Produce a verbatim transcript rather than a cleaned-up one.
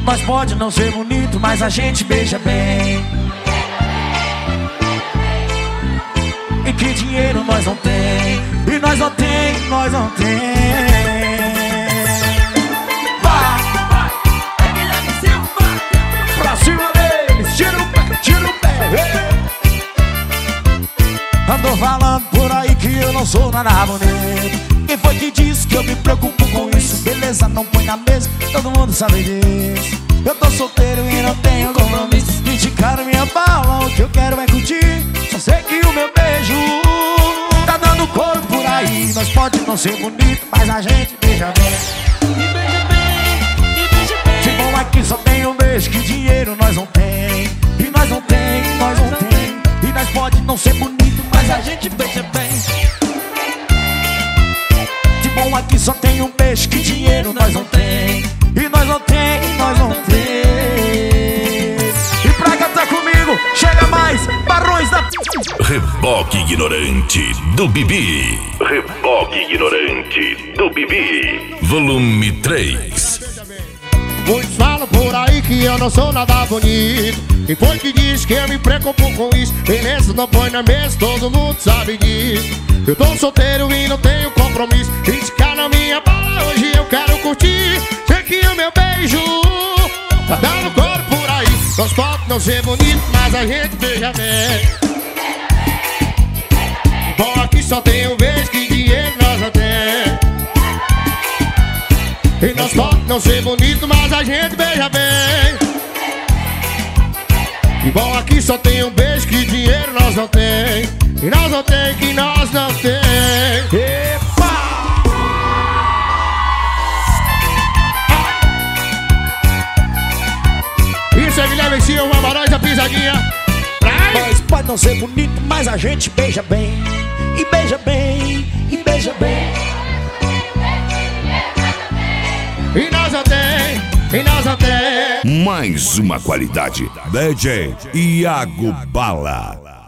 Nós pode não ser bonito, mas a gente beija bem. E que dinheiro nós não tem, e nós não tem, nós não tem. Vai, vai, é Guilherme Silva. Pra cima deles, tira o pé, tira o pé. Andou falando por aí que eu não sou nada bonito. Quem foi que disse que eu me preocupo com isso? Beleza, não põe na mesa, todo mundo sabe disso. Eu tô solteiro e não tenho compromisso. Criticaram minha bala, o que eu quero é curtir. Só sei que o meu beijo tá dando cor por aí. Nós pode não ser bonito, mas a gente beija bem. E beija bem, e beija bem. Se bom aqui só tem um beijo, que dinheiro nós não tem. E nós não tem, nós não tem. E nós pode não ser bonito, mas a gente beija bem. De bom aqui só tem um beijo, que dinheiro nós não tem. E nós não tem, nós não tem. E pra cantar comigo, chega mais, Barões da... Reboque Ignorante do Bibi. Reboque Ignorante do Bibi. Volume três. Muitos falam por aí que eu não sou nada bonito. E foi que diz que eu me preocupo com isso. Beleza, não põe na mesa, todo mundo sabe disso. Eu tô solteiro e não tenho compromisso. Criticar na minha bala, hoje eu quero curtir. Sei que o meu beijo tá dando cor por aí. Nós pode não ser bonito, mas a gente beija bem. Bom, aqui só tem um beijo, que dinheiro nós não tem. E nós pode não ser bonito, mas a gente beija bem. E bom, aqui só tem um beijo, que dinheiro nós não tem. E nós não tem, que nós não tem. Epa! Isso é Guilherme Silva, Barões da Pisadinha. Nós pode não ser bonito, mas a gente beija bem. E beija bem, e beija bem. E nós não tem, e nós não tem. Mais uma qualidade. D J Iago Bala.